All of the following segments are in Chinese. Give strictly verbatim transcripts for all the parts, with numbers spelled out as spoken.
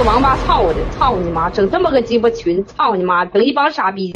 王八操的，操你妈！整这么个鸡巴群，操你妈！整一帮傻逼。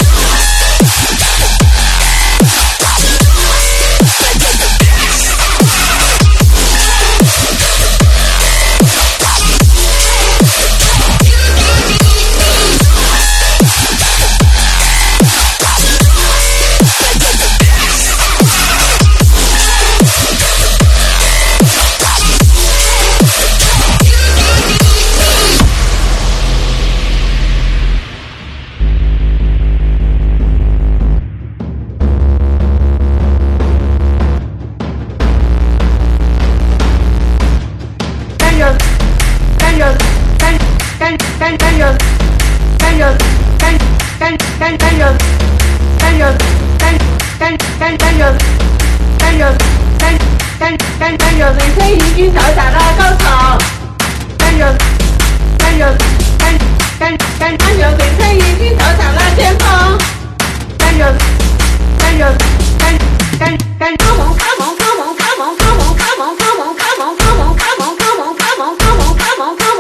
人生已經走達啦高潮，跟着跟着跟跟跟跟着人生已經走達啦巔峰，跟着跟着跟跟跟 come on come on come on come on come on come on come on come on come on come on come on come on come on come on come on